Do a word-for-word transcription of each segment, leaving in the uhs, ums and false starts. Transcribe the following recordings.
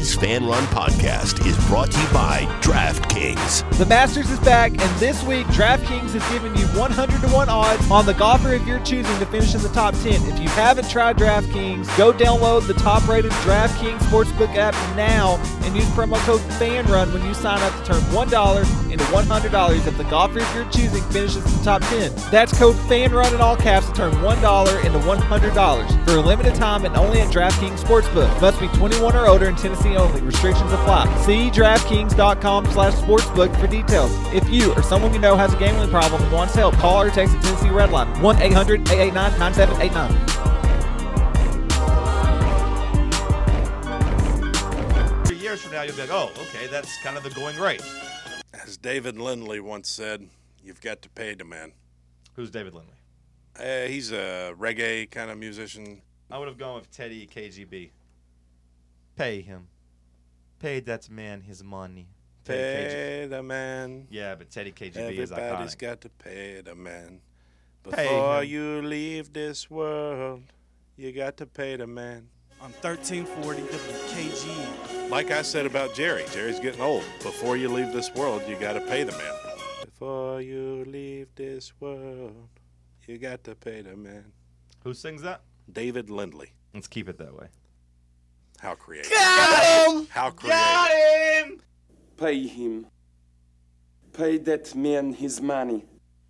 Kings Fan Run podcast is brought to you by DraftKings. The Masters is back, and this week, DraftKings is giving you one hundred to one odds on the golfer of your choosing to finish in the top ten. If you haven't tried DraftKings, go download the top-rated DraftKings Sportsbook app now and use promo code FANRUN when you sign up to turn one dollar into one hundred dollars if the golfer of your choosing finishes in the top ten. That's code FANRUN in all caps to turn one dollar into one hundred dollars for a limited time and only at DraftKings Sportsbook. Must be twenty-one or older in Tennessee only. Restrictions apply. See DraftKings.com slash sportsbook for details. If you or someone you know has a gambling problem and wants help, call or text the Tennessee Red Line one eight hundred eight eight nine nine seven eight nine. Three years from now, you'll be like, oh, okay, that's kind of the going rate. As David Lindley once said, you've got to pay the man. Who's David Lindley? Uh, he's a reggae kind of musician. I would have gone with Teddy K G B. Pay him. Pay that man his money. Pay the man. Yeah, but Teddy K G B is iconic. Everybody's got to pay the man. Pay Before him. you leave this world, you got to pay the man. On thirteen forty W K G. Like I said about Jerry, Jerry's getting old. Before you leave this world, you got to pay the man. Before you leave this world, you got to pay the man. Who sings that? David Lindley. Let's keep it that way. How creative. Got him! How creative. Got him! Pay him. Pay that man his money.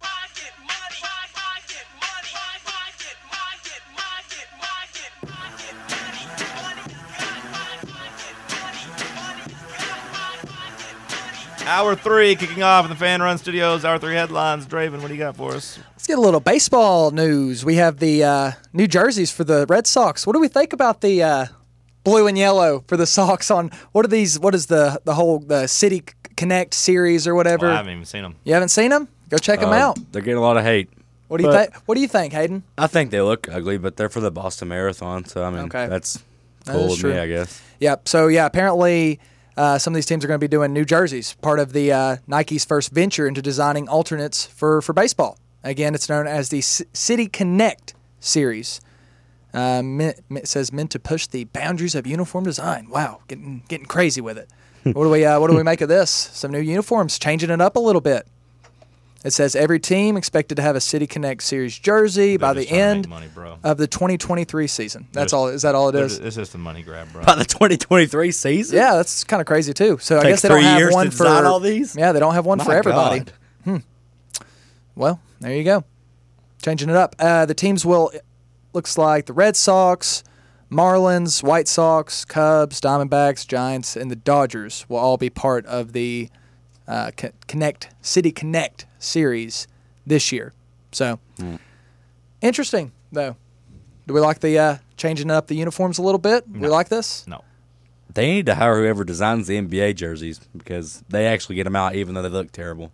Hour three kicking off in the Fan Run Studios. Hour three headlines. Draven, what do you got for us? Let's get a little baseball news. We have the uh, new jerseys for the Red Sox. What do we think about the uh, blue and yellow for the Sox? On what are these? What is the the whole the City Connect series or whatever? Well, I haven't even seen them. You haven't seen them? Go check them Uh, out. They're getting a lot of hate. What do you but- think? What do you think, Hayden? I think they look ugly, but they're for the Boston Marathon, so I mean Okay. that's That cool is with true. me, I guess. Yep. So yeah, apparently uh, some of these teams are going to be doing new jerseys, part of the uh, Nike's first venture into designing alternates for for baseball. Again, it's known as the C- City Connect series. Uh, meant, it says meant to push the boundaries of uniform design. Wow, getting getting crazy with it. what do we uh, what do we make of this? Some new uniforms, changing it up a little bit. It says every team expected to have a City Connect series jersey They're by just the trying to make end money, bro. of the twenty twenty-three season. That's They're- all. Is that all it They're- is? It's just a money grab, bro. By the twenty twenty-three season? Yeah, that's kind of crazy too. So I Takes guess they don't three have years one to for design all these? Yeah, they don't have one My for everybody. God. Hmm. Well, there you go. Changing it up. Uh, the teams will looks like the Red Sox, Marlins, White Sox, Cubs, Diamondbacks, Giants, and the Dodgers will all be part of the uh, Co- Connect City Connect series this year. So interesting though. Do we like the uh, changing up the uniforms a little bit? Do we No. like this? No. They need to hire whoever designs the N B A jerseys because they actually get them out even though they look terrible.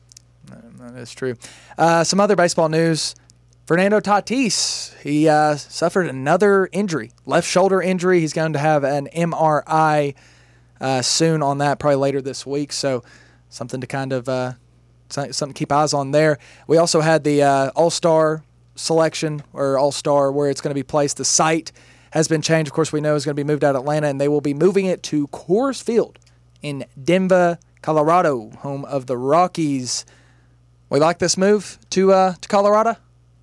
That is true. Uh, some other baseball news. Fernando Tatis, he uh, suffered another injury, left shoulder injury. He's going to have an M R I uh, soon on that, probably later this week. So something to kind of uh, something to keep eyes on there. We also had the uh, All-Star selection or All-Star where it's going to be placed. The site has been changed. Of course, we know it's going to be moved out of Atlanta, and they will be moving it to Coors Field in Denver, Colorado, home of the Rockies. We like this move to uh, to Colorado?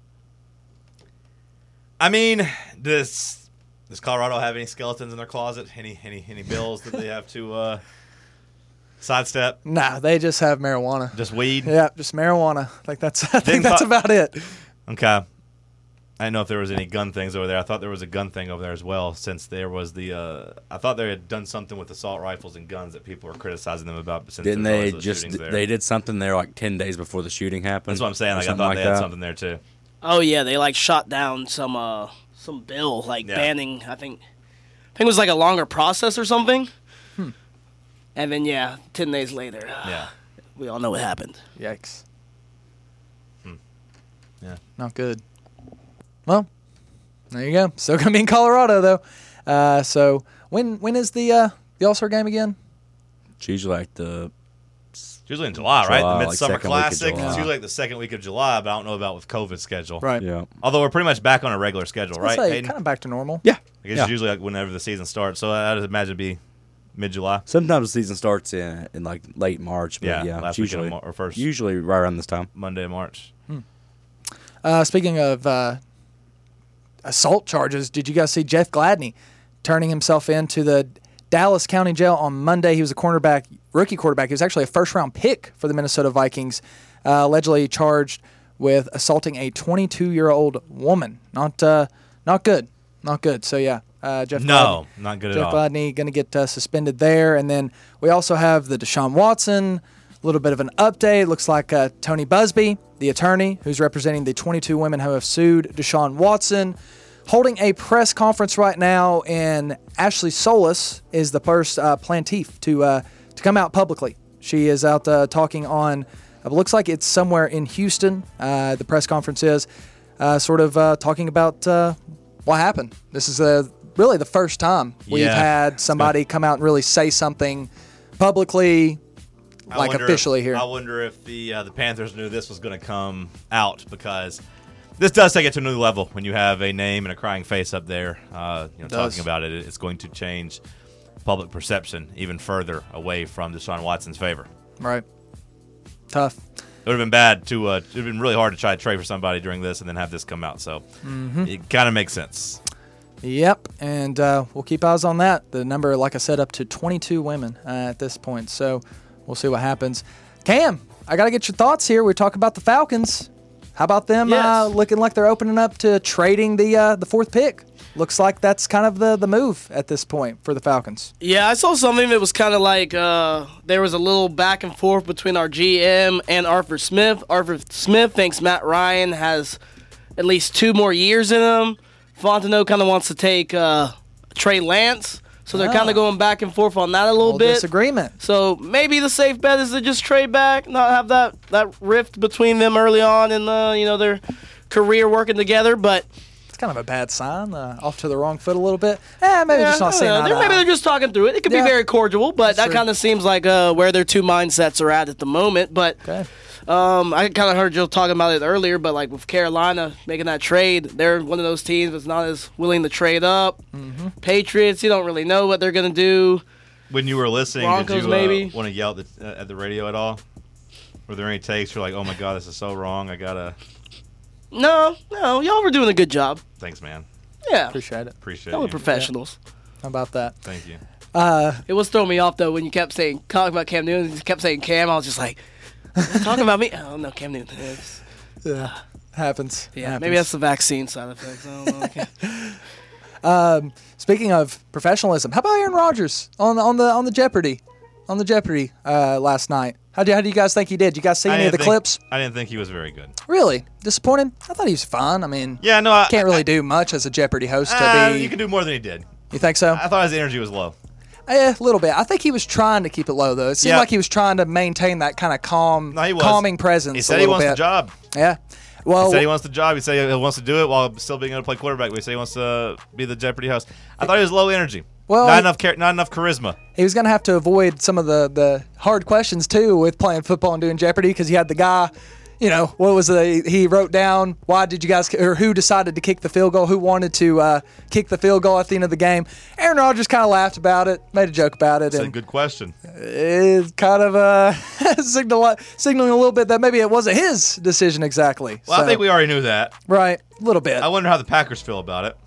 I mean, does does Colorado have any skeletons in their closet? Any any any bills that they have to uh, sidestep? Nah, they just have marijuana. Just weed? Yeah, just marijuana. I think that's I think Didn't that's co- about it. Okay. I didn't know if there was any gun things over there. I thought there was a gun thing over there as well, since there was the. Uh, I thought they had done something with assault rifles and guns that people were criticizing them about. Since Didn't there's they always those just? shootings there. They did something there like ten days before the shooting happened. That's what I'm saying. or Like I something thought they that. had something there too. Oh yeah, they like shot down some uh some bill like Yeah. banning. I think I think it was like a longer process or something. Hmm. And then yeah, ten days later, Yeah. we all know what happened. Yikes. Hmm. Yeah. Not good. Well, there you go. Still gonna be in Colorado though. Uh, so when when is the uh, the All Star game again? It's usually like the It's usually in July, right? July, The like Midsummer second week of Classic. July. It's usually like the second week of July, but I don't know about with COVID schedule. Right. yeah. Although we're pretty much back on a regular schedule, right? Say Hayden? kind of back to normal. Yeah. I guess Yeah. it's usually like whenever the season starts. So I'd imagine it'd be Mid-July. Sometimes the season starts in in like late March. But Yeah, yeah, last it's usually weekend of Mar- or first usually right around this time. Monday of March. Uh, speaking of uh, assault charges, did you guys see Jeff Gladney turning himself into the Dallas County Jail on Monday? He was a cornerback, rookie quarterback. He was actually a first-round pick for the Minnesota Vikings, uh, allegedly charged with assaulting a twenty-two-year-old woman. Not uh, not good. Not good. So, yeah, uh, Jeff No, Gladney, not good at Jeff all. Gladney going to get uh, suspended there. And then we also have the Deshaun Watson, a little bit of an update. Looks like uh, Tony Busby, the attorney who's representing the twenty-two women who have sued Deshaun Watson, holding a press conference right now, and Ashley Solis is the first uh, plaintiff to uh, to come out publicly. She is out uh, talking on, it looks like it's somewhere in Houston, uh, the press conference is, uh, sort of uh, talking about uh, what happened. This is uh, really the first time we've Yeah. had somebody come out and really say something publicly, I like wonder officially if, here. I wonder if the uh, the Panthers knew this was going to come out, because this does take it to a new level when you have a name and a crying face up there, uh, you know, does. talking about it. It's going to change public perception even further away from Deshaun Watson's favor. Right. Tough. It would have been bad to. Uh, it would have been really hard to try to trade for somebody during this and then have this come out. So Mm-hmm. it kind of makes sense. Yep, and uh, we'll keep eyes on that. The number, like I said, up to twenty-two women uh, at this point. So we'll see what happens. Cam, I got to get your thoughts here. We talk about the Falcons. How about them Yes. uh, looking like they're opening up to trading the uh, the fourth pick? Looks like that's kind of the, the move at this point for the Falcons. Yeah, I saw something that was kind of like uh, there was a little back and forth between our G M and Arthur Smith. Arthur Smith thinks Matt Ryan has at least two more years in him. Fontenot kind of wants to take uh, Trey Lance, so they're Ah. kind of going back and forth on that a little Little bit. disagreement. So maybe the safe bet is to just trade back, not have that, that rift between them early on in the you know their career working together. But It's kind of a bad sign. Uh, off to the wrong foot a little bit. Eh, maybe yeah, just not I don't seeing know. eye to They're- maybe eye. they're just talking through it. It could Yeah. be very cordial, but That's that true. kind of seems like uh, where their two mindsets are at at the moment. But Okay. um, I kind of heard Joe talking about it earlier, but like with Carolina making that trade, they're one of those teams that's not as willing to trade up. Mm-hmm. Patriots, you don't really know what they're going to do. When you were listening, Broncos, did you maybe? uh, want to yell at the, uh, at the radio at all? Were there any takes? You're like, oh my god, this is so wrong. I gotta. No, no, y'all were doing a good job. Thanks, man. Yeah, Appreciate it. Appreciate y'all you. were professionals. How about that? Thank you. Uh, It was throwing me off though when you kept saying talking about Cam Newton. You kept saying Cam. I was just like, talking about me? Oh no, Cam Newton. It's- yeah, happens. yeah, Happens. maybe that's the vaccine side effects. I don't know. Okay. Um, speaking of professionalism, how about Aaron Rodgers on the on the on the Jeopardy, on the Jeopardy uh, last night? How do how do you guys think he did? You guys see I any of the didn't think- clips? I didn't think he was very good. Really disappointed? I thought he was fine. I mean, Yeah, no, I can't really I, do much as a Jeopardy host to uh, be. You can do more than he did. You think so? I thought his energy was low. Eh, a little bit. I think he was trying to keep it low though. It seemed Yeah. like he was trying to maintain that kind of calm, No, he was. calming presence. He a said he little wants bit. the job. Yeah. Well, He said he wants the job. He said he wants to do it while still being able to play quarterback. He said he wants to be the Jeopardy host. I thought he was low energy. Well, not he- enough, char- not enough charisma. he was going to have to avoid some of the, the hard questions too with playing football and doing Jeopardy because he had the guy, you know, what was the he wrote down why did you guys or who decided to kick the field goal, who wanted to uh, kick the field goal at the end of the game. Aaron Rodgers kind of laughed about it, made a joke about it, It's a and good question. it's kind of uh, signal, signaling a little bit that maybe it wasn't his decision exactly. Well, So, I think we already knew that. right, a little bit, I wonder how the Packers feel about it.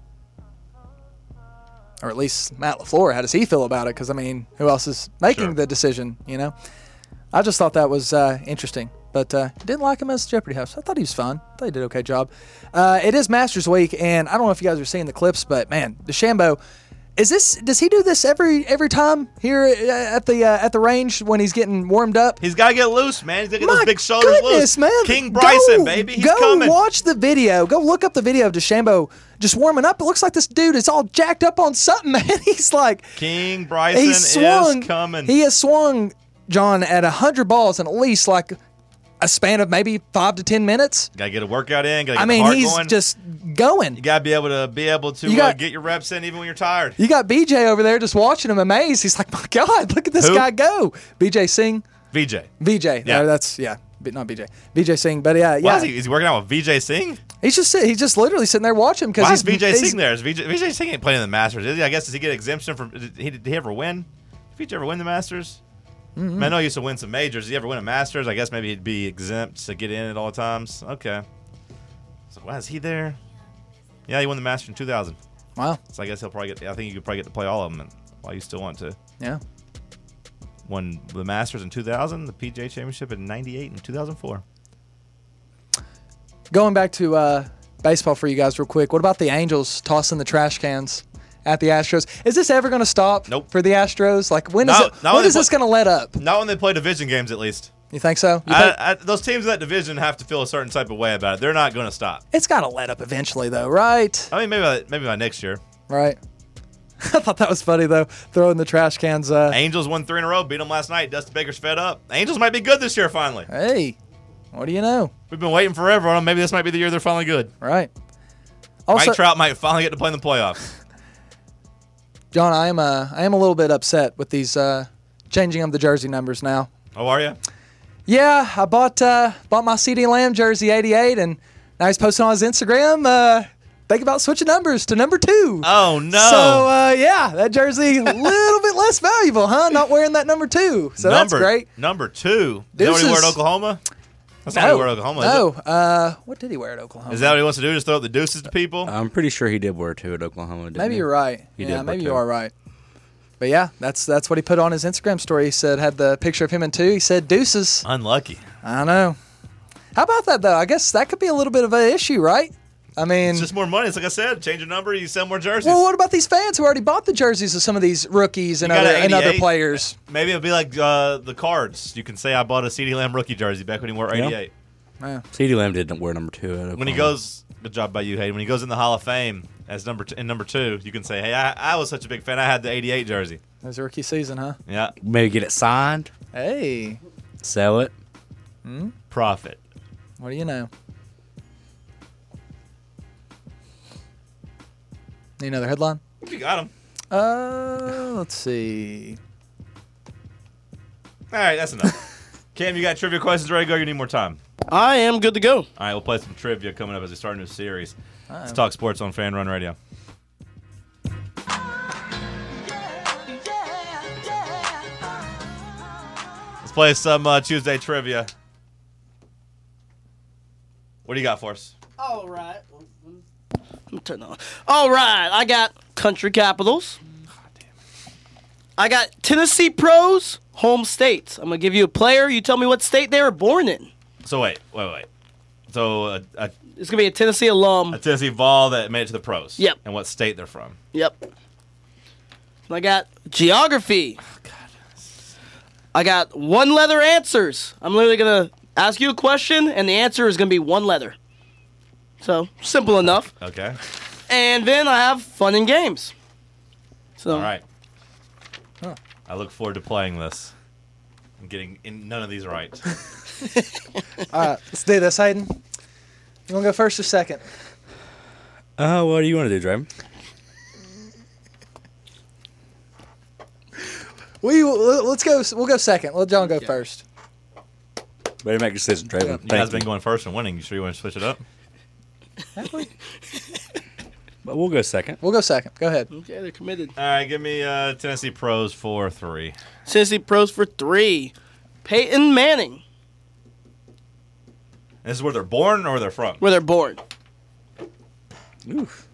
or at least Matt LaFleur. How does he feel about it? Because I mean, who else is making Sure. the decision? You know, I just thought that was uh, interesting. But uh, didn't like him as Jeopardy host. I thought he was fun. I thought he did an okay job. Uh, it is Masters Week, and I don't know if you guys are seeing the clips, but man, DeChambeau, is this? Does he do this every every time here at the uh, at the range when he's getting warmed up? He's got to get loose, man. He's got to get My those big shoulders goodness, loose. man! King Bryson, go, baby, he's go coming. watch the video. Go look up the video of DeChambeau just warming up. It looks like this dude is all jacked up on something, man. He's like King Bryson he swung. is coming. He has swung, John, at a hundred balls in at least like a span of maybe five to ten minutes. Got to get a workout in. Got to get I the mean, heart he's going. just going. You got to be able to be able to You uh, got- get your reps in even when you're tired. You got B J over there just watching him amazed. He's like, my God, look at this Who? guy go. B J Singh. V J. V J. Yeah. Uh, that's, yeah, but not B J. B J Singh. But yeah, Why yeah. is he? Is he working out with V J Singh? He's just sit- he's just literally sitting there watching him because Why he's is V J he's- Singh there? Is V J, V J Singh ain't playing in the Masters, is he? I guess, does he get exemption from, did he, did he ever win? Veach ever win the Masters? Mm-hmm. I, mean, I know he used to win some majors. Did he ever win a Masters? I guess maybe he'd be exempt to get in at all times. Okay. So why is he there? Yeah, he won the Masters in two thousand. Wow. So I guess he'll probably get. I think you could probably get to play all of them while you still want to. Yeah. Won the Masters in two thousand, the P G A Championship in ninety-eight and two thousand four. Going back to uh, baseball for you guys real quick. What about the Angels tossing the trash cans at the Astros? Is this ever going to stop Nope. for the Astros? Like, when is, No- it, not when when is they this play- going to let up? Not when they play division games, at least. You think so? You I, think- I, those teams in that division have to feel a certain type of way about it. They're not going to stop. it's got to let up eventually, though, right? I mean, maybe by, maybe by next year. Right. I thought that was funny, though, throwing the trash cans. Uh, Angels won three in a row, beat them last night. Dusty Baker's fed up. Angels might be good this year, finally. hey, what do you know? We've been waiting forever on them. Maybe this might be the year they're finally good. Right. Also, Mike Trout might finally get to play in the playoffs. John, I am uh, I am a little bit upset with these uh, changing of the jersey numbers now. Oh, are you? Yeah, I bought uh, bought my CeeDee Lamb jersey eighty-eight, and now he's posting on his Instagram. Uh, think about switching numbers to number two. Oh, no. So uh, yeah, that jersey a little bit less valuable, huh? Not wearing that number two, so number, that's great. Number two. Is that what he wore at Deuces. Oklahoma? That's not what No, he wore at Oklahoma, no. is it? Uh, what did he wear at Oklahoma? Is that what he wants to do? Just throw up the deuces to people? I'm pretty sure he did wear two at Oklahoma. Didn't Maybe he? you're right. He yeah, did wear maybe two. you are right. But yeah, that's that's what he put on his Instagram story. He said had the picture of him in two. He said deuces. Unlucky. I know. How about that though? I guess that could be a little bit of an issue, right? I mean, It's just more money. It's like I said, change your number, you sell more jerseys. well, what about these fans who already bought the jerseys of some of these rookies and You got other an and other eighty-eight. players? Maybe it'll be like uh, the cards. You can say I bought a CeeDee Lamb rookie jersey back when he wore Yeah. eighty-eight. Yeah. CeeDee Lamb didn't wear number two at Oklahoma. When he goes, good job by you, Hayden. When he goes in the Hall of Fame as number t- in number two, you can say, hey, I, I was such a big fan. I had the eighty-eight jersey. It was a rookie season, huh? Yeah. Maybe get it signed, Hey, sell it. Profit. what do you know? Need another headline? You got him. Uh, let's see. All right, that's enough. Cam, you got trivia questions ready to go? You need more time. I am good to go. All right, we'll play some trivia coming up as we start a new series. Let's talk sports on Fan Run Radio. Let's play some uh, Tuesday trivia. What do you got for us? All right. Let me turn on. All right. I got country capitals. I got Tennessee pros, home states. I'm going to give you a player. You tell me what state they were born in. So wait, wait, wait. So uh, a, It's going to be a Tennessee alum. a Tennessee Vol that made it to the pros. Yep. And what state they're from. Yep. I got geography. I got one letter answers. I'm literally going to ask you a question, and the answer is going to be one letter. So, simple enough. Okay. And then I have fun and games. So, All right. I look forward to playing this. I'm getting in none of these right. All right, let's do this, Hayden. You want to go first or second? Uh, what do you want to do, Draven? We let's go. We'll go second. Let John go first. Better make a decision, Draven. You Thank guys you. been going first and winning. You sure you want to switch it up? But we'll go second. We'll go second. Go ahead. okay, they're committed. All right, give me uh, Tennessee Pros for three. Tennessee pros for three. Peyton Manning, This is where they're born or where they're from? where they're born. Oof.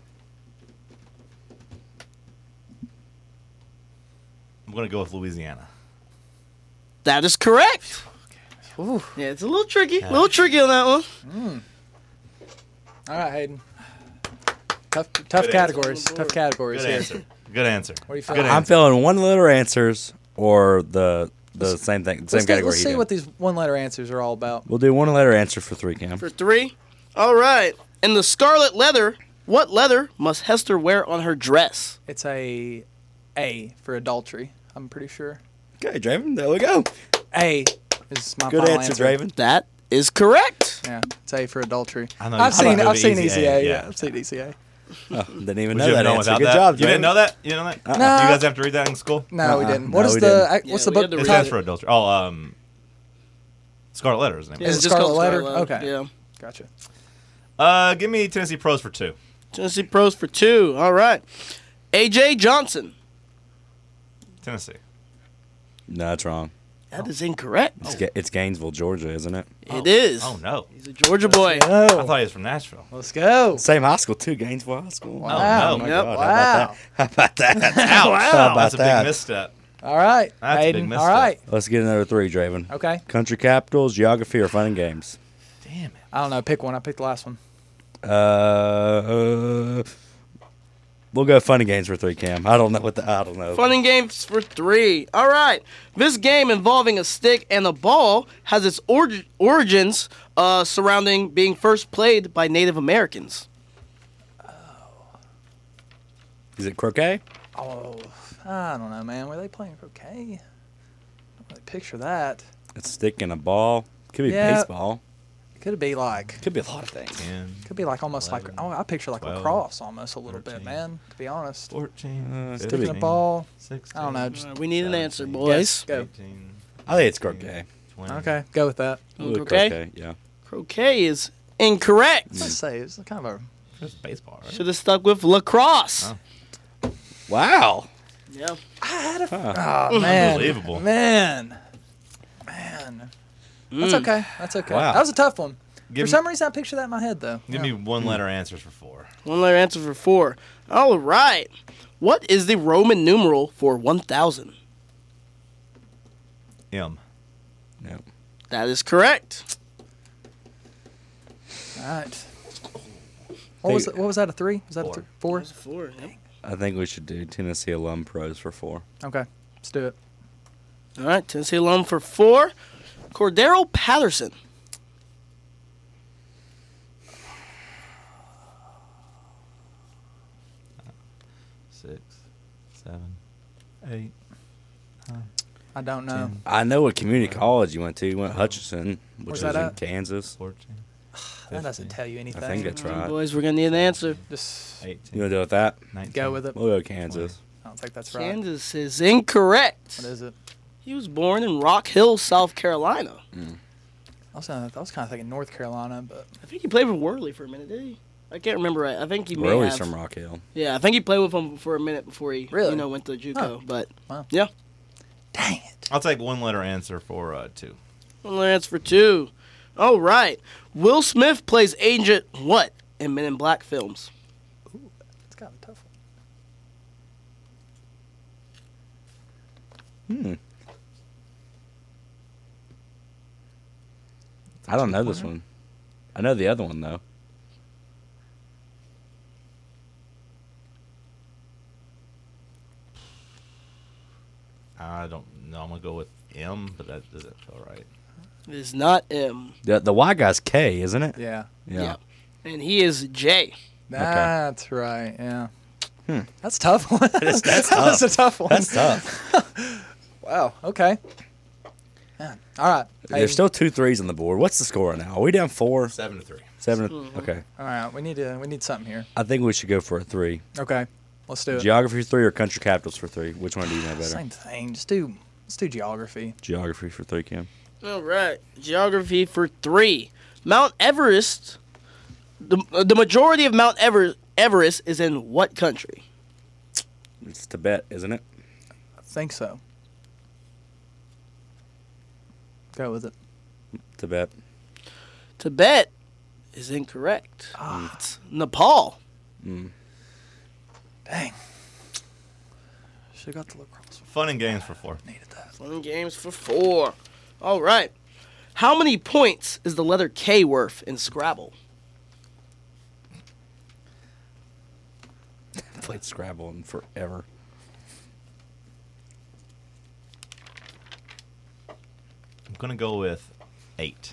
I'm going to go with Louisiana. That is correct. Yeah, it's a little tricky. A little tricky on that one. All right, Hayden. Tough, tough Good categories. answer. Tough categories Good here. answer. Good answer. What do you feel? Good I'm answer. feeling one letter answers or the the same thing, same Let's, get, category. let's he see did. what these one-letter answers are all about. We'll do one letter answer for three, Cam. For three. All right. In the scarlet leather, what leather must Hester wear on her dress? It's a A for adultery. I'm pretty sure. Okay, Draven, there we go. A is my Good final answer, answer. Draven. That is correct. Yeah, it's A for adultery. I know I've you- seen. I know I've the seen easy Easy A, A. Yeah, yeah. I've seen Easy A. Oh, didn't even Would know you have that known answer. without Good that? job, You didn't Draven. know that? You know that? Uh-uh. You Nah. guys have to read that in school? No, we Uh-uh. didn't. What No, is we the? didn't. I- What's Yeah, the we book? had to It read stands it. for adultery. Oh, um, Scarlet Letter is the name. Is It's it just called Scarlet Letter? Scarlet Letter. Okay. Yeah. Gotcha. Uh, give me Tennessee Pros for two. Tennessee pros for two. All right. A J Johnson. Tennessee. No, that's wrong. That is incorrect. It's, Ga- it's Gainesville, Georgia, isn't it? It is. Oh no. He's a Georgia boy. I Oh, thought he was from Nashville. let's go. Same high school too, Gainesville High School. Wow. Oh, my Yep. God. Wow. How about that? How about that? Ouch. How about That's a that? big misstep. All right, That's a big Hayden. misstep. All right. Let's get another three, Draven. Okay. Country capitals, geography, or fun and games. Damn it. I don't know. Pick one. I picked the last one. Uh, uh, we'll go fun and games for three, Cam. I don't know what the I don't know. Fun and games for three. All right. This game involving a stick and a ball has its orig- origins uh, surrounding being first played by Native Americans. Is it croquet? Oh, I don't know, man. Were they playing croquet? I don't really picture that. It's a stick and a ball. Could be Yeah. baseball. Could be like, Could be a lot of things. ten, could be like almost like. eleven, Oh, I picture like twelve, lacrosse almost a little bit, thirteen. man. To be honest, fourteen, Uh, stick picking a fifteen, ball. sixteen, I don't know. Just Uh, we need an answer, seventeen, boys. Go. eighteen, I think it's croquet. twenty. Okay, go with that. We'll go Croquet? croquet, yeah. Croquet is incorrect. Let's say it's kind of a. It's baseball, right? Should have stuck with lacrosse. Oh. Wow. Yeah. Oh man, Unbelievable. man, man. That's Mm. okay. That's okay. Wow. That was a tough one. Give For me- some reason, I picture that in my head though. Give Yeah. me one letter answers for four. One letter answer for four. All right. What is the Roman numeral for one thousand? M. No. That is correct. All right. What was it, what was that? A three? Was that Four. a three? Four? Four. Yep. I think we should do Tennessee alum pros for four. Okay, let's do it. All right. Tennessee alum for four. Cordero Patterson. Six, seven, eight, I don't know. ten, I know what community college you went to. You went Hutchinson, which Where's is that in at? Kansas. fourteen, That doesn't tell you anything. I think that's right. Boys, we're going to need an answer. Just You eighteen, want to do with that? nineteen. go with it. We'll go Kansas. I don't think that's right. Kansas is incorrect. What is it? He was born in Rock Hill, South Carolina. I was, uh, I was kind of thinking North Carolina, but I think he played with Worley for a minute, did he? I can't remember right. I think he may We're always have. from Rock Hill. Yeah, I think he played with him for a minute before he, Really? you know, went to JUCO. Huh. But Wow. yeah, dang it. I'll take one letter answer for uh, two. one letter answer for two. All right. Will Smith plays Agent what in Men in Black films? It's kind of a tough one. Hmm. I don't know this one. I know the other one though. I don't know. I'm gonna go with M, but that doesn't feel right. It is not M. The the Y guy's K, isn't it? Yeah, Yeah. And he is J. that's right. Yeah. Hmm. That's a tough one. That's- that's that was a tough. tough one. That's tough. Wow. Okay. Man. All right. Hey, There's still two threes on the board. What's the score now? Are we down four? Seven to three. Seven? Mm-hmm. Okay. all right. We need to. We need something here. I think we should go for a three. Okay. Let's do it. Geography for three or country capitals for three? Which one do you know better? Same thing. Just do. Let's do geography. Geography for three, Kim. All right. Geography for three. Mount Everest. The, the majority of Mount Ever, Everest is in what country? It's Tibet, isn't it? I think so. Go with it. Tibet. Tibet is incorrect. Ah. It's Nepal. Mm. Dang. Should have got the lacrosse. Fun and games for four. Needed that. Fun games for four. All right. How many points is the letter K worth in Scrabble? Played Scrabble in forever. I'm gonna go with eight.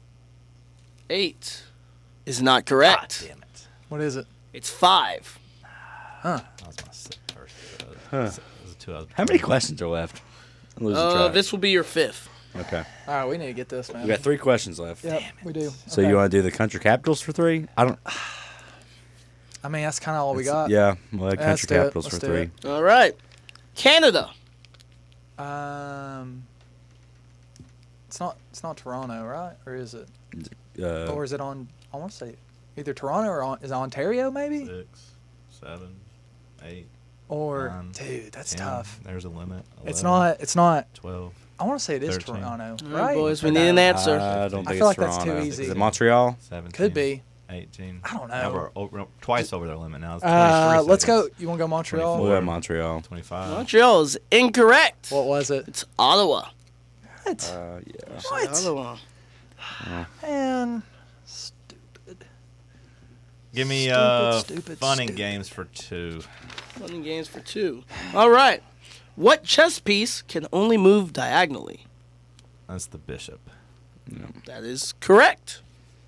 Eight is not correct. Damn it. What is it? It's five. That was my sixth first. Uh, Huh. those are two I was How many between. questions are left? I'm losing Uh, track. this will be your fifth. Okay. All right. We need to get this, man. We got three questions left. Yep, we do. So Okay. you want to do the country capitals for three? I don't. I mean, that's kind of all we It's- got. Yeah, well, Let's country do it. capitals Let's for do three. it. All right. Canada. Um. It's not. It's not Toronto, right? Or is it? Uh, or is it on? I want to say either Toronto or on, is it Ontario maybe? Six, seven, eight, or nine, dude, that's ten, tough. There's a limit. It's eleven, not. It's not. twelve. I want to say it is thirteen. Toronto, All right, right? boys, we Or need no? an answer. I don't I think feel it's like that's too Toronto. easy. Is it Montreal? seventeen. Could be. eighteen. I don't Now know. we're over, twice over their limit now. It's Uh, twenty-three let's go. seconds. You want to go Montreal? We'll go Montreal. twenty-five. Montreal is incorrect. What was it? It's Ottawa. What? Uh, yeah. What? Ottawa. Man, stupid. Give me Stupid, uh, stupid, fun and stupid. games for two. Fun and games for two. All right. What chess piece can only move diagonally? That's the bishop. That is correct.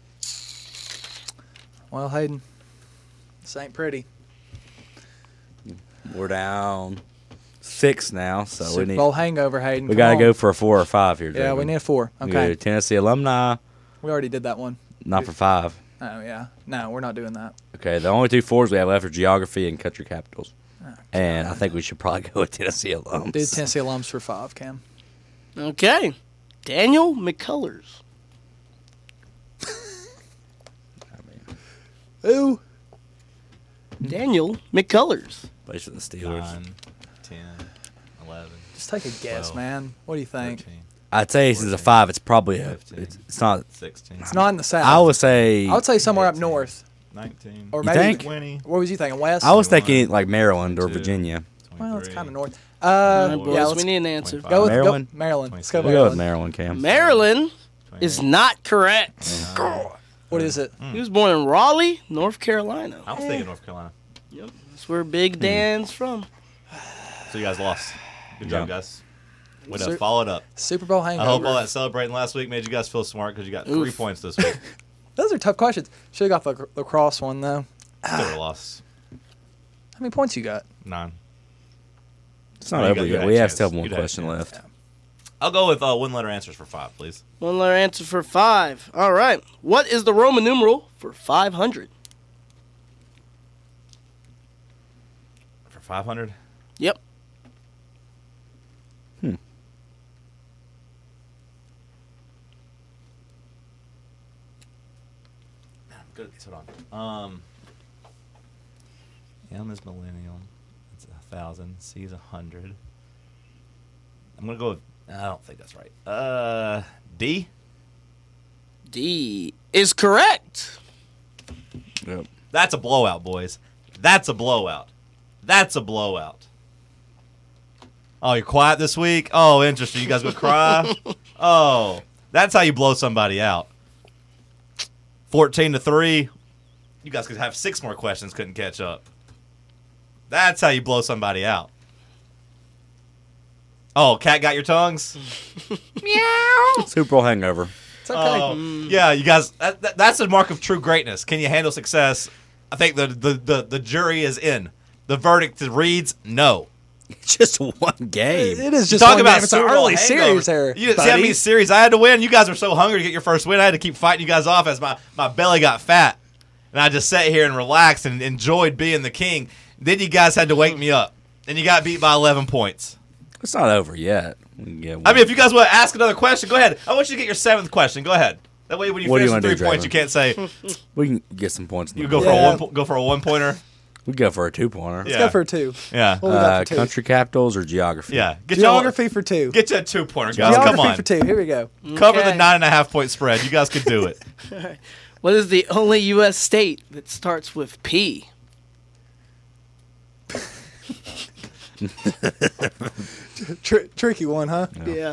Well, Hayden, this ain't pretty. We're down six now, so Super we need. Bowl hangover, Hayden. We come got to on. go for a four or five here. Yeah, we Draven. need a four. We Okay. go Tennessee alumni, We already did that one. not for five. Oh yeah. No, we're not doing that. Okay, the only two fours we have left are geography and country capitals. And I think we should probably go with Tennessee alums. Did Tennessee alums for five, Cam? Okay. Daniel McCullers. Ooh. Daniel McCullers. Plays for the Steelers. nine, ten, eleven, Just take a guess, twelve, man. What do you think? thirteen, I'd say this is a five. It's probably a. fifteen, It's, it's not. sixteen. It's not in the south. I would say. I would say somewhere up eighteen. north, nineteen. or You maybe. think? twenty. What was you thinking? West. I was twenty-one, thinking like Maryland or twenty-two, Virginia. Well, it's twenty-three, kind of north. All Uh, right, boys, yeah, we let's need an answer. twenty-five. go with Maryland? Go, Maryland. Let's go twenty-six. We'll go with Maryland. Maryland, Cam. Maryland is twenty-eight, not correct. twenty-nine. What is it? He was born in Raleigh, North Carolina. I was thinking North Carolina. Yep. That's where Big Dan's from. So you guys lost. Good job, Yeah. guys. Way Sir- to follow it up. Super Bowl I hangover. hope all that celebrating last week made you guys feel smart because you got three Oof. points this week. Those are tough questions. Should have got the lacrosse one though. Still lost. How many points you got? Nine. It's not Oh, you over got- you yet. had We a have chance. still have one You'd had a question chance. left. I'll go with uh, one letter answers for five, please. One letter answer for five. All right. What is the Roman numeral for five hundred? For five hundred? Yep. Hmm. Good at this. Hold on. Um, M is millennium. It's a thousand. C is a hundred. I'm gonna go with. I don't think that's right. Uh, D. D is correct. Yep. That's a blowout, boys. That's a blowout. That's a blowout. Oh, you're quiet this week? Oh, interesting. You guys gonna cry? Oh, that's how you blow somebody out. fourteen to three. You guys could have six more questions, couldn't catch up. That's how you blow somebody out. Oh, cat got your tongues? Super Bowl hangover. It's okay. Oh, yeah, you guys, that, that, that's a mark of true greatness. Can you handle success? I think the, the, the, the jury is in. The verdict reads no. It's just one game. It is just Talk one about game. It's an Super Bowl early hangover. series there. You see how many series I had to win? You guys were so hungry to get your first win. I had to keep fighting you guys off as my, my belly got fat. And I just sat here and relaxed and enjoyed being the king. Then you guys had to wake me up. And you got beat by eleven points. It's not over yet. We can get I one. mean, if you guys want to ask another question, go ahead. I want you to get your seventh question. Go ahead. That way when you What do you finish with wanna three do, points, Draven? you can't say we can get some points. In you the go book. for Yeah. a one po- go for a one pointer. We go for a two pointer. Let's Yeah. go for a two. Yeah. What we got Uh, for two? country capitals or geography? Yeah. Get Geography your, for two. Get you a two pointer, guys. Geography Come on. for two. Here we go. Cover Okay. the nine and a half point spread. You guys could do it. What is the only U S state that starts with P? Tr- tricky one, huh? Yeah.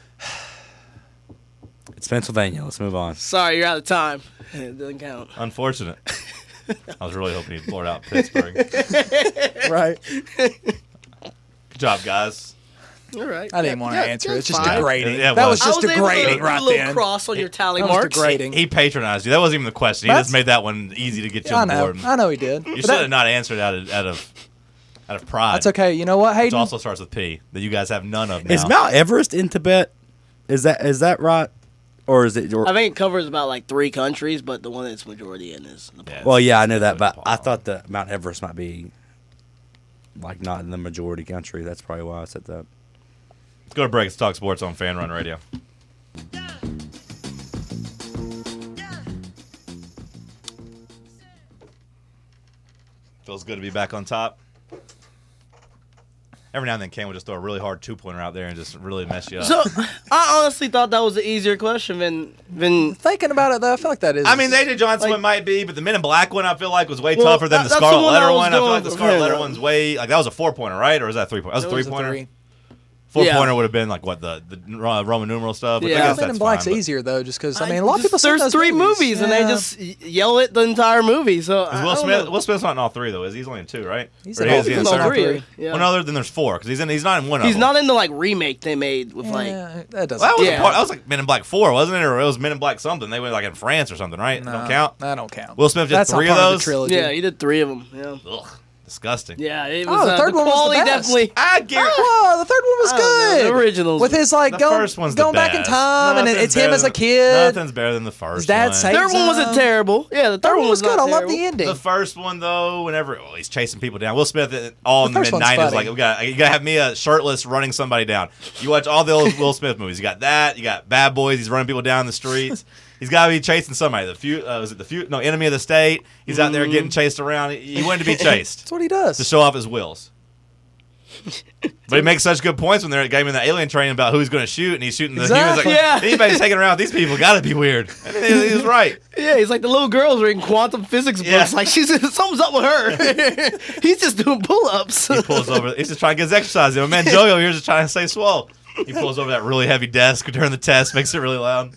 It's Pennsylvania. Let's move on. Sorry, you're out of time. It doesn't count. Unfortunate. I was really hoping you'd blurt out Pittsburgh. Right. Good job, guys. All right. I didn't want to Yeah, answer. yeah, It's just fine. degrading. Yeah, it that was. was I just was able to degrading put right a little then. cross on your tally That was mark. degrading. He patronized you. That wasn't even the question. He That's- just made that one easy to get you I on know. board. I know he did. You But should that- have not answered out of out of out of pride. That's okay. You know what, Which Hayden? also starts with P. That you guys have none of now. Is Mount Everest in Tibet? Is that is that right? Or is it? Or, I think it covers about like three countries, but the one that's majority in is Nepal. Yeah, well, yeah, I know that, but Nepal. I thought that Mount Everest might be like not in the majority country. That's probably why I said that. Let's go to break. Let's talk sports on Fan Run Radio. Feels good to be back on top. Every now and then, Cam would just throw a really hard two pointer out there and just really mess you up. So I honestly thought that was an easier question than than. Thinking about it though, I feel like that is. I mean, the A J Johnson Like- one might be, but the Men in Black one I feel like was way Well, tougher than that- the that's the Scarlet one I Letter was one. I feel like the going- Scarlet yeah. Letter one's way like that was a four pointer, right? Or was that three pointer? That was a It three was a pointer. three. Four Yeah. pointer would have been like what the the uh, Roman numeral stuff. But Yeah. I guess Men that's in Black's fine, but- easier though, just because I mean a lot of people Just- see There's those three movies, and they Yeah. just y- yell it the entire movie. So I Is Will don't Smith? know. Will Smith's not in all three though. Is he? He's only in two, right? He's Or in he all is he in three. the He's in all third? three. Yeah. Well, no, then there's four because he's in. He's not in one of He's them. not in the like remake they made with like. Yeah, that doesn't. Well, that was, Yeah. a part, that was like Men in Black Four, wasn't it? Or it was Men in Black something. They went like in France or something, right? No, Don't count. That don't count. Will Smith did That's three not of part those? the trilogy. Yeah, he did three of them. Yeah. Ugh, disgusting. Yeah, it Oh, was. the uh, third one was the quality best. definitely. I guarantee. Oh, the third one was I don't know, good. the originals- with his like The going, first one's the going back in best. time, and it- Nothing's it's him better as a than- kid. Nothing's better than the first His dad one. saved Third one wasn't Um, terrible. Yeah, the third, Third one was not good. I love terrible. the ending. The first one though, whenever well, he's chasing people down. Will Smith, uh, all in The the first mid one's nineties, funny. like we got you gotta have Mia shirtless running somebody down. You watch all the old Will Smith movies. You got that. You got Bad Boys. He's running people down the streets. He's got to be chasing somebody. The few uh, was it the few? No, Enemy of the State. He's out there getting chased around. He, he wanted to be chased That's what he does. to show off his wills. But he makes such good points when they're at game in the alien training about who he's going to shoot, and he's shooting the Exactly. humans. Like, Yeah. anybody's hanging around with these people got to be weird. And he, he was right. Yeah, he's like the little girls reading quantum physics books. Yeah. Like she's something's up with her. He's just doing pull-ups. He pulls over. He's just trying to get his exercise in. My man Joey over here is just trying to stay swole. He pulls over that really heavy desk during the test, makes it really loud.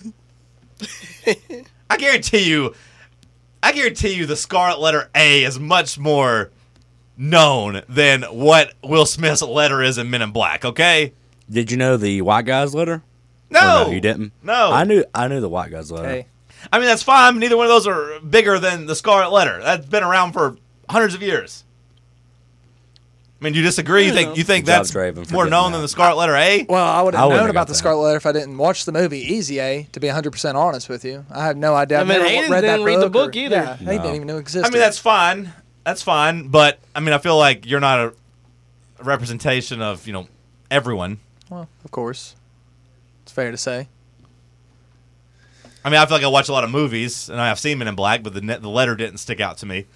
I guarantee you, I guarantee you, the Scarlet Letter A is much more known than what Will Smith's letter is in Men in Black. Okay? Did you know the white guy's letter? No, Or no, you didn't. No, I knew. I knew the white guy's letter. Hey, I mean, that's fine. Neither one of those are bigger than the Scarlet Letter. That's been around for hundreds of years. I mean, do you disagree? You I think know. you think Good job, that's Draven, for more getting known that. than the Scarlet Letter A? well, I would I have wouldn't known have about got the that. Scarlet Letter if I didn't watch the movie. Easy A, to be one hundred percent honest with you. I had no idea. I I've mean, never Hayden read that didn't read the book or- book either. Yeah, he No. didn't even know it existed. I mean, that's fine. That's fine. But I mean, I feel like you're not a representation of you know everyone. well, of course, it's fair to say. I mean, I feel like I watch a lot of movies, and I've seen Men in Black, but the ne- the letter didn't stick out to me.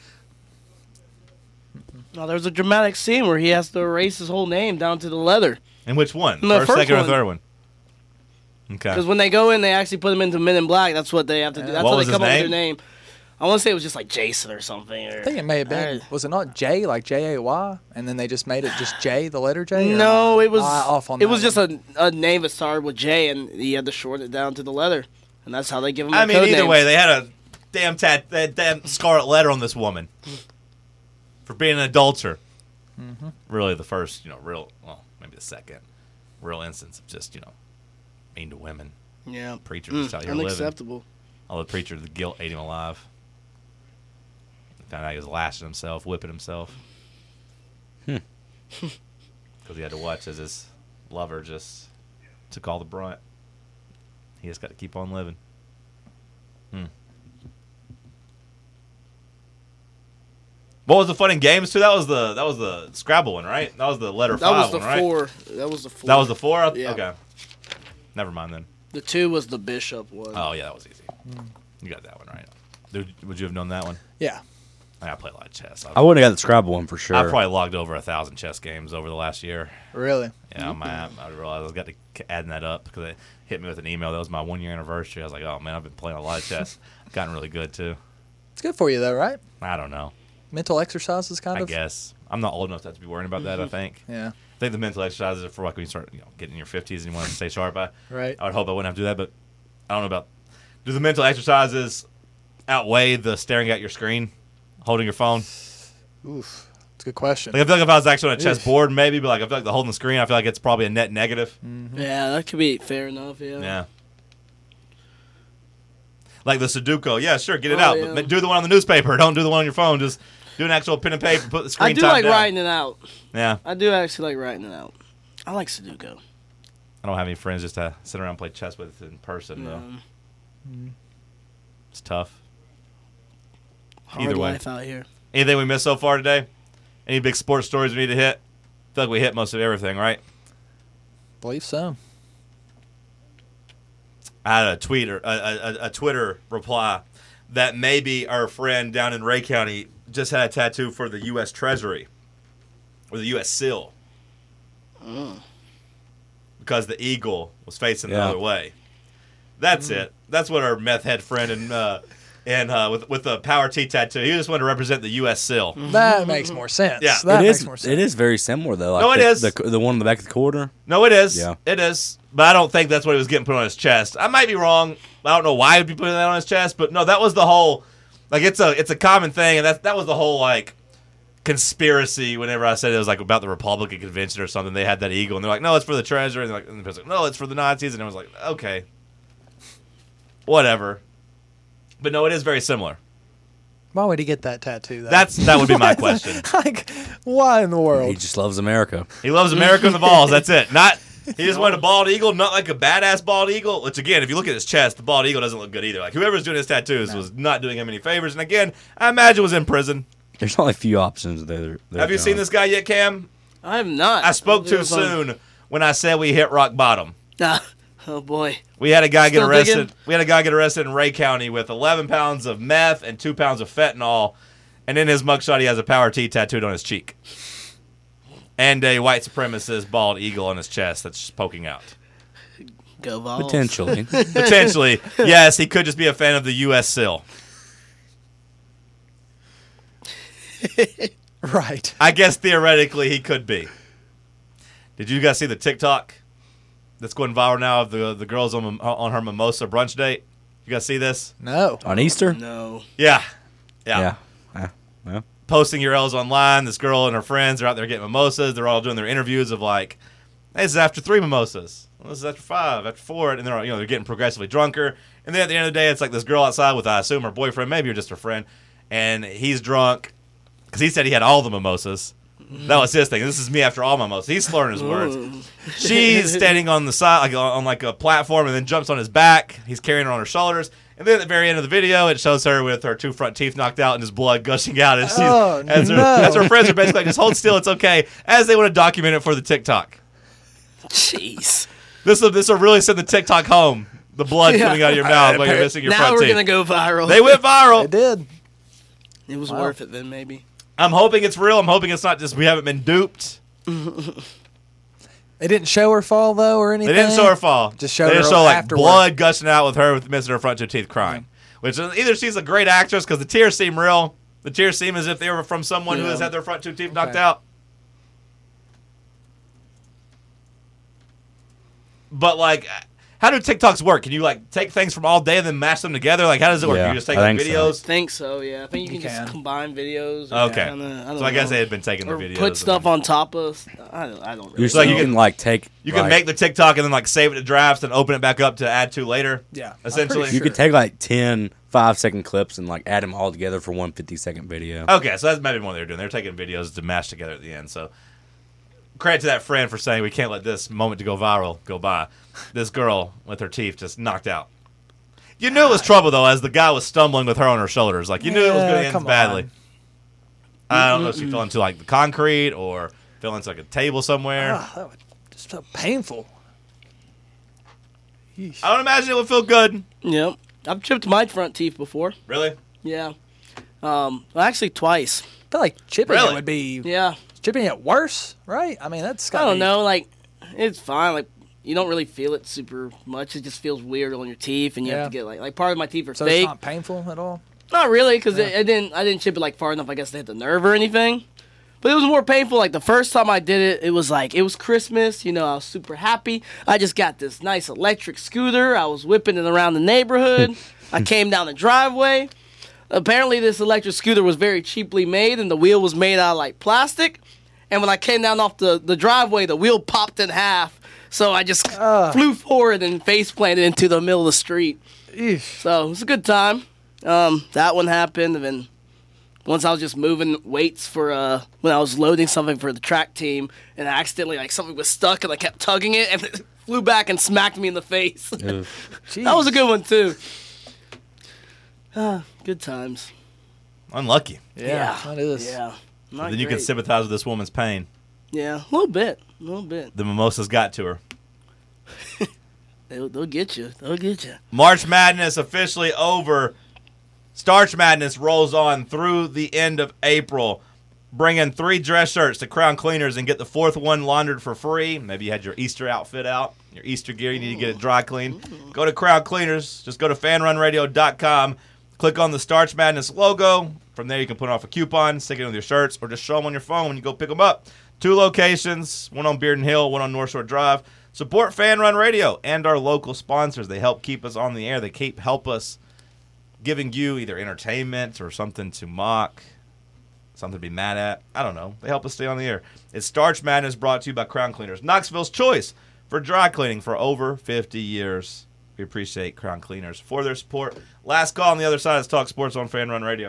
No, there's a dramatic scene where he has to erase his whole name down to the leather. And which one? The first, first second, or one. third one? Okay. Because when they go in, they actually put him into Men in Black. That's what they have to do. That's What how was they his come up with name? their name. I want to say it was just like Jason or something. Or, I think it may have been. I- Was it not J, like J A Y, and then they just made it just J, the letter J? or No, not? it was. I off on it that was just one. a, a name that started with J, and he had to shorten it down to the letter, and that's how they give him. I their mean, code either names. way, they had a damn tat, that damn scarlet letter on this woman for being an adulterer. Mm-hmm. Really, the first, you know, real, well, maybe the second real instance of just, you know, mean to women. Yeah, Preacher Mm, just out here living. unacceptable. All the preacher, the guilt ate him alive. Found out he was lashing himself, whipping himself. Hmm. Because he had to watch as his lover just took all the brunt. He just got to keep on living. Hmm. What was the fun in games too? That was the that was the Scrabble one, right? That was the letter That five was the one, right? four. That was the four. That was the four. Yeah. Okay. Never mind then. The two was the bishop one. Oh yeah, that was easy. You got that one right. Dude, would you have known that one? Yeah. I play a lot of chess. I wouldn't have got the Scrabble one for sure. I probably logged over a thousand chess games over the last year. Really? Yeah, my, I realized I got to k- adding that up because they hit me with an email. That was my one year anniversary. I was like, oh man, I've been playing a lot of chess. I've gotten really good too. It's good for you though, right? I don't know. Mental exercises, kind I of. guess I'm not old enough to have to be worrying about that. I think. Yeah. I think the mental exercises are for like when you start, you know, getting in your fifties and you want to stay sharp. I, Right. I would hope I wouldn't have to do that, but I don't know about. Do the mental exercises outweigh the staring at your screen, holding your phone? Oof. It's a good question. Like I feel like if I was actually on a Oof. chessboard, maybe, but like I feel like the holding the screen, I feel like it's probably a net negative. Yeah, that could be fair enough. Yeah. Yeah. Like the Sudoku, yeah, sure, get it Oh, out, yeah. but do the one on the newspaper. Don't do the one on your phone. Just do an actual pen and paper. Put the screen I do time like down. writing it out. Yeah, I do actually like writing it out. I like Sudoku. I don't have any friends just to sit around and play chess with in person though. Um, It's tough. hard Either way. life out here. Anything we missed so far today? Any big sports stories we need to hit? I feel like we hit most of everything, right? believe so. I had a tweet or a, a, a Twitter reply that maybe our friend down in Ray County just had a tattoo for the U S Treasury or the U S SEAL. Mm. Because the eagle was facing the Yeah. other way. That's it. That's what our meth head friend and uh, and uh, with with the Power T tattoo. He just wanted to represent the U S SEAL. That makes more sense. Yeah. that it makes is. more sense. It is very similar though. Like No, it the, is. the, the one in the back of the quarter. No, it is. Yeah. It is. But I don't think that's what he was getting put on his chest. I might be wrong. I don't know why he'd be putting that on his chest, but no, that was the whole. Like it's a it's a common thing, and that that was the whole like conspiracy. Whenever I said it was like about the Republican convention or something, they had that eagle, and they're like, no, it's for the treasury, and they're like, and the like, no, it's for the Nazis, and I was like, okay, whatever. But no, it is very similar. Why would he get that tattoo? Though? That's that would be my question. like, why in the world? He just loves America. He loves America and the balls. That's it. Not he just wanted a bald eagle, not like a badass bald eagle. Which again, if you look at his chest, the bald eagle doesn't look good either. Like whoever's doing his tattoos No. was not doing him any favors. And again, I imagine was in prison. There's only a few options there. there, Have you John. seen this guy yet, Cam? I have not. I spoke It too was on- soon when I said we hit rock bottom. Ah, oh boy. We had a guy get Still arrested. digging? We had a guy get arrested in Ray County with eleven pounds of meth and two pounds of fentanyl, and in his mugshot he has a Power T tattooed on his cheek, and a white supremacist bald eagle on his chest that's just poking out. Go Vols. Potentially. Potentially, yes, he could just be a fan of the U S SEAL. Right. I guess theoretically he could be. Did you guys see the TikTok that's going viral now of the the girls on on her mimosa brunch date? You guys see this? No. On Easter? No. Yeah, yeah. Yeah. Yeah. yeah. Posting U R Ls online. This girl and her friends are out there getting mimosas. They're all doing their interviews of like, hey, this is after three mimosas. Well, this is after five, after four, and they're you know they're getting progressively drunker. And then at the end of the day, it's like this girl outside with I assume her boyfriend, maybe or just her friend, and he's drunk because he said he had all the mimosas. That was his thing. This is me after all mimosas. He's slurring his words. She's standing on the side, like on like a platform, and then jumps on his back. He's carrying her on her shoulders. And then at the very end of the video, it shows her with her two front teeth knocked out and just blood gushing out. And she's, Oh, as, her, no. as her friends are basically like, just hold still, it's okay, as they want to document it for the TikTok. Jeez. This will this will really send the TikTok home. The blood Yeah. coming out of your mouth while you're missing your now front we're teeth. gonna go viral. They went viral. It did. It was Wow. worth it then, maybe. I'm hoping it's real. I'm hoping it's not just we haven't been duped. They didn't show her fall though, or They anything. didn't show her fall. Just showed they her just show like afterward. blood gushing out with her with missing her front two teeth crying. Which is either she's a great actress because the tears seem real. The tears seem as if they were from someone who Yeah. has had their front two teeth knocked Okay. out. But like, how do TikToks work? Can you like take things from all day and then mash them together? Like, how does it work? Yeah, you just take I like think so. videos. I think so, yeah. I think you can, You just can. combine videos. or Okay. kinda- I don't So I guess know. they had been taking the Or videos. put and stuff then- on top of. I don't, I don't really You're like like you you can- can like take. You can like, make the TikTok and then like save it to drafts and open it back up to add to later. Yeah. I'm Essentially. pretty You sure. could take like ten five second clips and like add them all together for one fifty second video. Okay, so that's maybe what they were doing. They were taking videos to mash together at the end. So credit to that friend for saying we can't let this moment to go viral go by. This girl with her teeth just knocked out. You knew it was trouble though, as the guy was stumbling with her on her shoulders. Like you knew it was going Yeah, to end come badly. on. I don't know if she fell into like the concrete or fell into like a table somewhere. Ah, that would just so painful. Yeesh. I don't imagine it would feel good. Yep. I've chipped my front teeth before. Really? Yeah. Um, well, actually, twice. I feel like chipping Really? it would be Yeah. chipping it worse, right? I mean, that's I gotta don't be- know. Like, it's fine. Like, you don't really feel it super much. It just feels weird on your teeth, and you Yeah. have to get like like part of my teeth are So fake. it's not painful at all. Not really, because I didn't I didn't chip it like far enough, I guess, to hit the nerve or anything. But it was more painful. Like the first time I did it, it was like it was Christmas. You know, I was super happy. I just got this nice electric scooter. I was whipping it around the neighborhood. I came down the driveway. Apparently, this electric scooter was very cheaply made, and the wheel was made out of like plastic. And when I came down off the, the driveway, the wheel popped in half. So I just Ugh. flew forward and face planted into the middle of the street. Eesh. So it was a good time. Um, that one happened, and then once I was just moving weights for uh when I was loading something for the track team, and accidentally like something was stuck, and I kept tugging it, and it flew back and smacked me in the face. Ugh. That was a good one too. Ah, good times. Unlucky. Yeah, that is. Yeah. Not then you can great. sympathize with this woman's pain. Yeah, a little bit, a little bit. The mimosas got to her. They'll, they'll get you. They'll get you. March Madness officially over. Starch Madness rolls on through the end of April. bring in three dress shirts to Crown Cleaners and get the fourth one laundered for free. Maybe you had your Easter outfit out, your Easter gear. You need to get it dry cleaned. Go to Crown Cleaners. Just go to fan run radio dot com. Click on the Starch Madness logo. From there, you can put off a coupon, stick it with your shirts, or just show them on your phone when you go pick them up. Two locations, one on Bearden Hill, one on North Shore Drive. Support Fan Run Radio and our local sponsors. They help keep us on the air. They keep help us giving you either entertainment or something to mock, something to be mad at. I don't know. They help us stay on the air. It's Starch Madness, brought to you by Crown Cleaners, Knoxville's choice for dry cleaning for over fifty years. We appreciate Crown Cleaners for their support. Last call on the other side is Talk Sports on Fan Run Radio.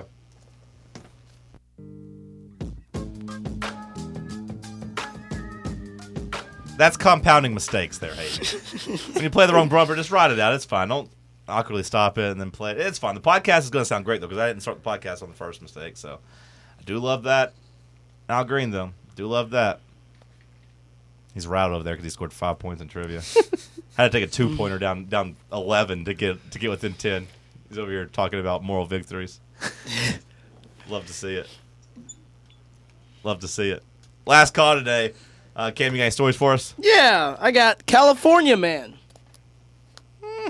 That's compounding mistakes there, Hayden. When you play the wrong bumper, just write it out. It's fine. Don't awkwardly stop it and then play it. It's fine. The podcast is going to sound great, though, because I didn't start the podcast on the first mistake. So I do love that. Al Green, though. Do love that. He's routed over there because he scored five points in trivia. Had to take a two-pointer down down eleven to get to get within ten. He's over here talking about moral victories. Love to see it. Love to see it. Last call today. Uh, Cam, you got any stories for us? Yeah, I got California Man. Hmm.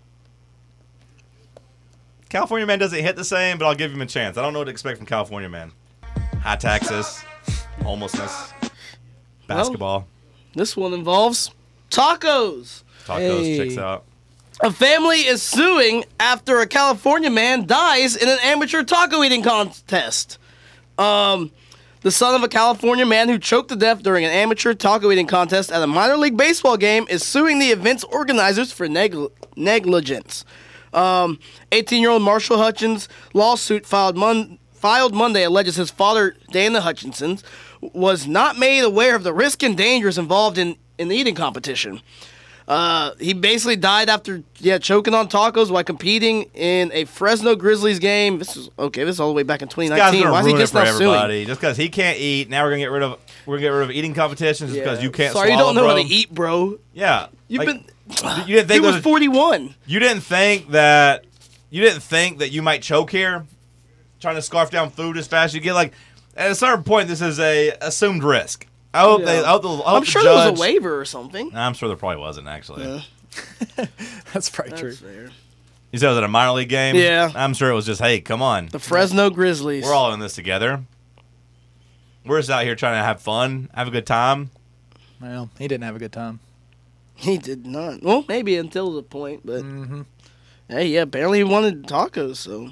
California Man doesn't hit the same, but I'll give him a chance. I don't know what to expect from California Man. High taxes, homelessness, basketball. Well, this one involves tacos. Tacos, Hey. checks out. A family is suing after a California man dies in an amateur taco eating contest. Um... The son of a California man who choked to death during an amateur taco eating contest at a minor league baseball game is suing the event's organizers for negl- negligence. Um, eighteen-year-old Marshall Hutchins' lawsuit filed, mon- filed Monday alleges his father, Dana Hutchinson, was not made aware of the risk and dangers involved in, in the eating competition. Uh, he basically died after yeah choking on tacos while competing in a Fresno Grizzlies game. This is okay. This is all the way back in twenty This guy's nineteen. gonna Why is he ruin it just for now everybody. suing? Just because he can't eat, now we're gonna get rid of we're gonna get rid of eating competitions just because you can't. Sorry, you swallow, don't know bro. how to eat, bro. Yeah, You've like, been. You didn't think He was those- forty-one. You didn't think that you didn't think that you might choke here, trying to scarf down food as fast as you get. Like at a certain point, this is a assumed risk. I hope Yeah. they. I hope the, I hope I'm the sure judge, there was a waiver or something. Nah, I'm sure there probably wasn't actually. Yeah. That's probably true. That's fair. You said it was at a minor league game. Yeah. I'm sure it was just, hey, come on, The Fresno Grizzlies. we're all in this together. We're just out here trying to have fun, have a good time. Well, he didn't have a good time. He did not. Well, maybe until the point, but Mm-hmm. hey, yeah, apparently he wanted tacos, so.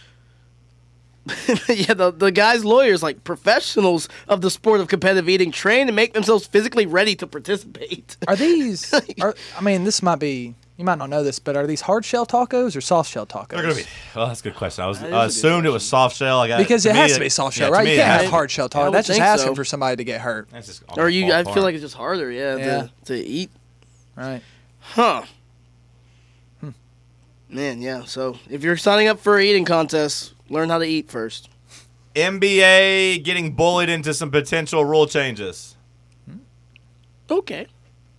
yeah, the, the guy's lawyers, like professionals of the sport of competitive eating, train and make themselves physically ready to participate. Are these? Are, I mean, this might be. You might not know this, but are these hard shell tacos or soft shell tacos? They're gonna be. Well, that's a good question. I was That is a I good assumed it was soft shell. I got Because to it me, has to be soft shell, yeah, to right? me You it can't has- have hard shell I taco. would That's just think asking so. for somebody to get hurt, That's just Or you, I ballpark. feel like it's just harder, yeah, Yeah. To, to eat. right? Huh. Man, yeah. So if you're signing up for an eating contest, learn how to eat first. N B A getting bullied into some potential rule changes. Okay.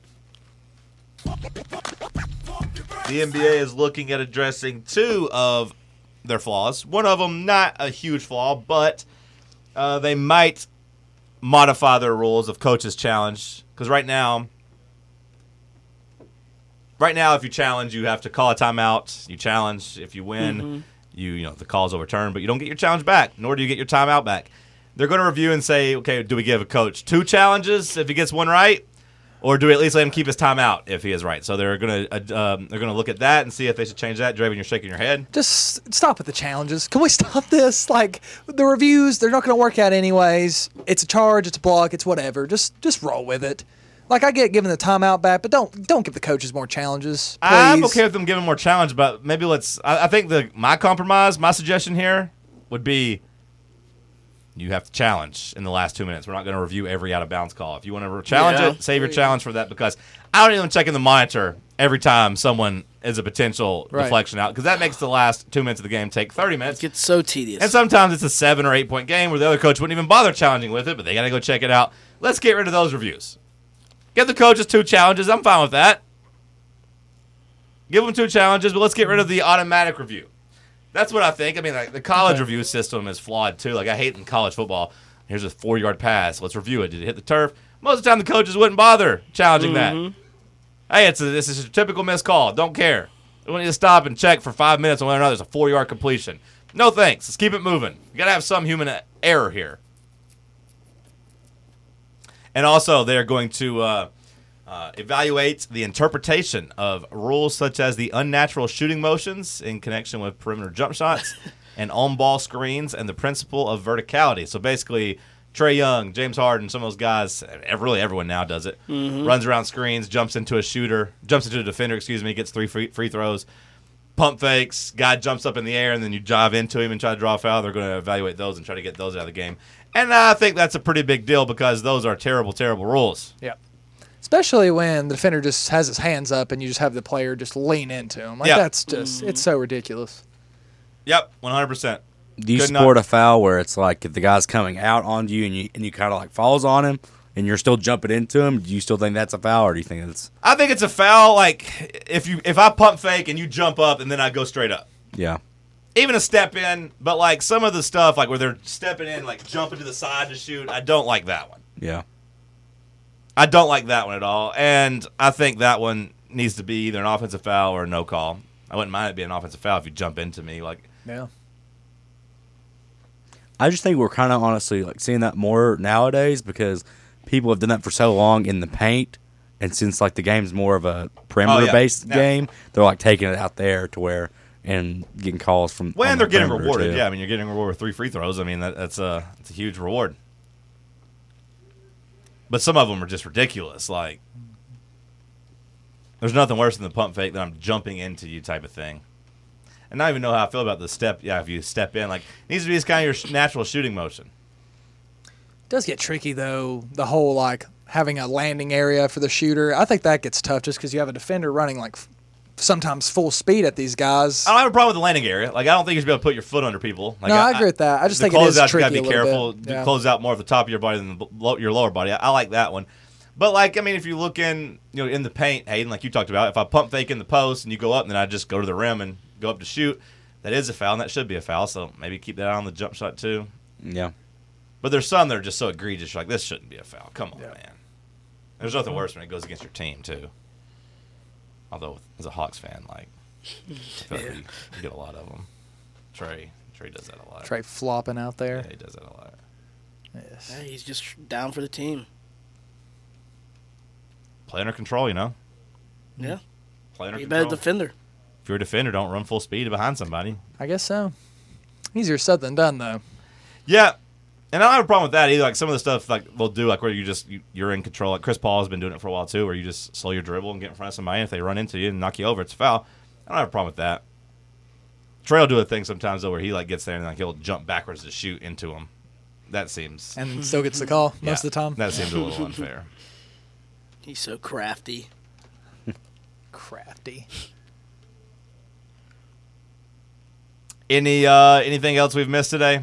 The N B A is looking at addressing two of their flaws. One of them not a huge flaw, but uh, they might modify their rules of coaches challenge. Because right now, right now, if you challenge, you have to call a timeout. You challenge, if you win, Mm-hmm. you you know the call's overturned, but you don't get your challenge back, nor do you get your timeout back. They're going to review and say, okay, do we give a coach two challenges if he gets one right? Or do we at least let him keep his timeout if he is right? So they're gonna uh, um, they're gonna look at that and see if they should change that. Draven, you're shaking your head. Just stop with the challenges. Can we stop this? Like the reviews, they're not going to work out anyways. It's a charge, it's a block, it's whatever. Just just roll with it. Like I get giving the timeout back, but don't don't give the coaches more challenges. Please. I'm okay with them giving more challenge, but maybe let's. I, I think the my compromise, my suggestion here would be you have to challenge in the last two minutes. We're not going to review every out of bounds call. If you want to challenge Yeah. it, save your challenge for that because I don't even check in the monitor every time someone is a potential Right. deflection out because that makes the last two minutes of the game take thirty minutes. It gets so tedious. And sometimes it's a seven or eight point game where the other coach wouldn't even bother challenging with it, but they got to go check it out. Let's get rid of those reviews. Give the coaches two challenges. I'm fine with that. Give them two challenges, but let's get rid of the automatic review. That's what I think. I mean, like, the college Okay. review system is flawed too. Like I hate in college football, Here's a four-yard pass. Let's review it. Did it hit the turf? Most of the time, the coaches wouldn't bother challenging Mhm. that. Hey, it's a, this is a typical missed call. Don't care. We need to stop and check for five minutes on whether or not there's a four-yard completion. No thanks. Let's keep it moving. You got to have some human error here. And also, they're going to uh, uh, evaluate the interpretation of rules such as the unnatural shooting motions in connection with perimeter jump shots and on-ball screens and the principle of verticality. So basically, Trae Young, James Harden, some of those guys, really everyone now does it, Mhm. runs around screens, jumps into a shooter, jumps into a defender, excuse me, gets three free, free throws, pump fakes, guy jumps up in the air, and then you dive into him and try to draw a foul. They're going to evaluate those and try to get those out of the game. And I think that's a pretty big deal because those are terrible, terrible rules. Yeah. Especially when the defender just has his hands up and you just have the player just lean into him. Like, Yeah. that's just, it's so ridiculous. Yep, one hundred percent. Do you Could support not- a foul where it's like if the guy's coming out on you and you and you kind of like falls on him and you're still jumping into him? Do you still think that's a foul, or do you think it's I think it's a foul. Like if you if I pump fake and you jump up and then I go straight up, yeah? even a step in. But like some of the stuff, like where they're stepping in, like jumping to the side to shoot, I don't like that one. Yeah. I don't like that one at all. And I think that one needs to be either an offensive foul or a no call. I wouldn't mind it being an offensive foul if you jump into me. Like Yeah. I just think we're kind of honestly like seeing that more nowadays because people have done that for so long in the paint, and since like the game's more of a perimeter based Yeah. game, they're like taking it out there to where and getting calls from. when on they're the getting perimeter, rewarded, too. yeah. I mean, you're getting rewarded with three free throws. I mean, that, that's a that's a huge reward. But some of them are just ridiculous. Like, there's nothing worse than the pump fake that I'm jumping into you type of thing. And I don't even know how I feel about the step. Yeah, if you step in, like, it needs to be this kind of your sh- natural shooting motion. It does get tricky, though, the whole, like, having a landing area for the shooter. I think that gets tough just because you have a defender running, like, f- sometimes full speed at these guys. I don't have a problem with the landing area. Like, I don't think you should be able to put your foot under people. Like, No, I agree with that. I just the think it is closeouts, you gotta tricky be a little careful. bit. Do Yeah. Close out more of the top of your body than the, lo- your lower body. I, I like that one. But, like, I mean, if you look in, you know, in the paint, Hayden, like you talked about, if I pump fake in the post and you go up and then I just go to the rim and go up to shoot, that is a foul, and that should be a foul. So maybe keep that on the jump shot too. Yeah. But there's some that are just so egregious. You're like, this shouldn't be a foul. Come on, Yeah. man. There's nothing worse when it goes against your team too. Although, as a Hawks fan, like, I feel like we, we get a lot of them. Trey, Trey does that a lot. Trey flopping out there. Yeah, he does that a lot. Yes. Yeah, he's just down for the team. Play under control, you know. Yeah. Play under Be a control. better defender. If you're a defender, don't run full speed behind somebody. I guess so. Easier said than done, though. Yeah, and I don't have a problem with that either. Like some of the stuff like they'll do, like where you just you, you're in control. Like Chris Paul has been doing it for a while too, where you just slow your dribble and get in front of somebody. If they run into you and knock you over, it's a foul. I don't have a problem with that. Trey will do a thing sometimes though, where he like gets there and like he'll jump backwards to shoot into him. That seems And still gets the call yeah, most of the time. That seems a little unfair. He's so crafty. Crafty. Any uh, anything else we've missed today?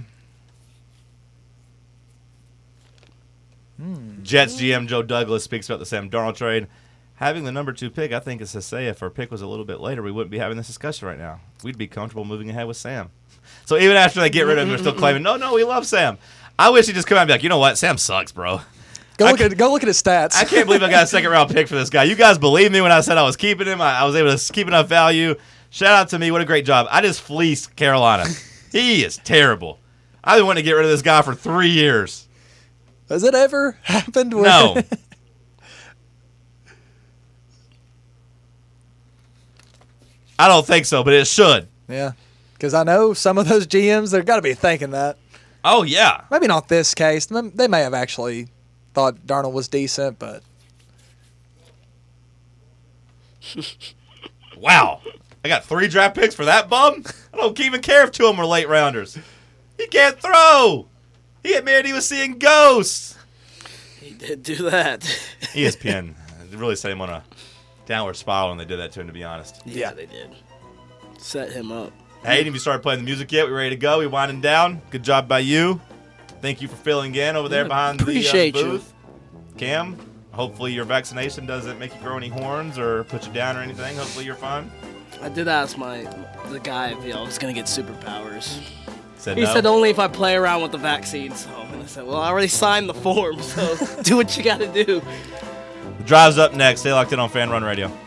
Hmm. Jets G M Joe Douglas speaks about the Sam Darnold trade. Having the number two pick, I think, is to say if our pick was a little bit later, we wouldn't be having this discussion right now. We'd be comfortable moving ahead with Sam. So even after they get rid of him, they're still claiming, no, no, we love Sam. I wish he'd just come out and be like, you know what, Sam sucks, bro. Go I look at go look at his stats. I can't believe I got a second round pick for this guy. You guys believed me when I said I was keeping him. I, I was able to keep enough value. Shout out to me. What a great job. I just fleeced Carolina. He is terrible. I've been wanting to get rid of this guy for three years. Has it ever happened? Where No. I don't think so, but it should. Yeah. Because I know some of those G Ms, they've got to be thinking that. Oh, yeah. Maybe not this case. Them- They may have actually thought Darnold was decent, but Wow. I got three draft picks for that bum? I don't even care if two of them were late rounders. He can't throw. He admitted he was seeing ghosts. He did do that. E S P N really set him on a downward spiral when they did that to him, to be honest. Yeah, they did. Set him up. Hey, have you started playing the music yet? We ready to go? We winding down? Good job by you. Thank you for filling in over there Yeah, behind appreciate the uh, you. booth. Cam, hopefully your vaccination doesn't make you grow any horns or put you down or anything. Hopefully you're fine. I did ask my the guy if I was gonna get superpowers. Said He no. said only if I play around with the vaccine. So I said, well, I already signed the form, so do what you got to do. The drive's up next. Stay locked in on Fan Run Radio.